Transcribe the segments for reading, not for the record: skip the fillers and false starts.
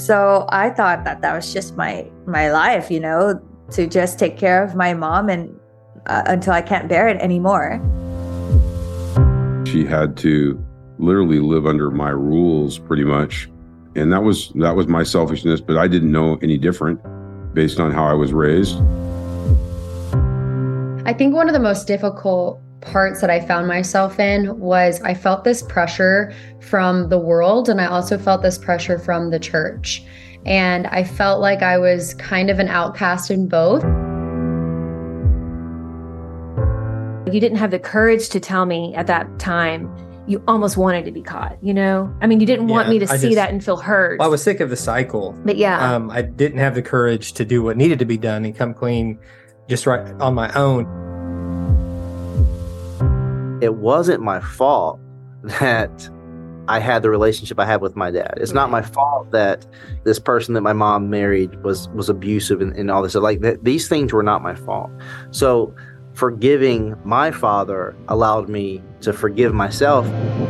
So I thought that that was just my life, to just take care of my mom and until I can't bear it anymore. She had to literally live under my rules pretty much. And that was my selfishness, but I didn't know any different based on how I was raised. I think one of the most difficult parts that I found myself in was I felt this pressure from the world, and I also felt this pressure from the church. And I felt like I was kind of an outcast in both. You didn't have the courage to tell me at that time. You almost wanted to be caught, I mean, you didn't want me to see that and feel hurt. Well, I was sick of the cycle. But yeah. I didn't have the courage to do what needed to be done and come clean just right on my own. It wasn't my fault that I had the relationship I had with my dad. It's not my fault that this person that my mom married was abusive and all this. Like these things were not my fault. So forgiving my father allowed me to forgive myself.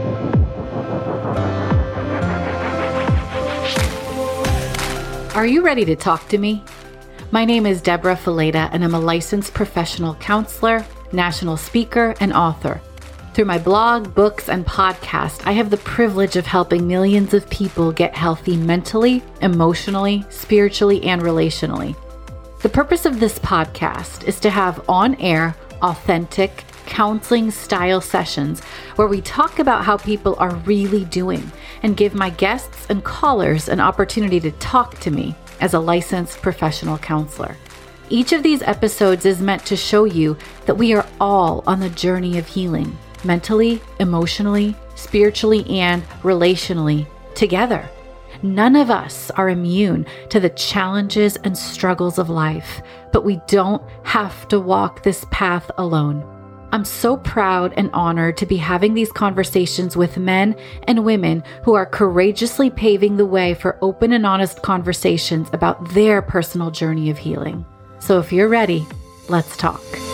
Are you ready to talk to me? My name is Deborah Fileta, and I'm a licensed professional counselor, national speaker, and author. Through my blog, books, and podcast, I have the privilege of helping millions of people get healthy mentally, emotionally, spiritually, and relationally. The purpose of this podcast is to have on-air, authentic, counseling-style sessions where we talk about how people are really doing and give my guests and callers an opportunity to talk to me as a licensed professional counselor. Each of these episodes is meant to show you that we are all on the journey of healing, mentally, emotionally, spiritually, and relationally together. None of us are immune to the challenges and struggles of life, but we don't have to walk this path alone. I'm so proud and honored to be having these conversations with men and women who are courageously paving the way for open and honest conversations about their personal journey of healing. So if you're ready, let's talk.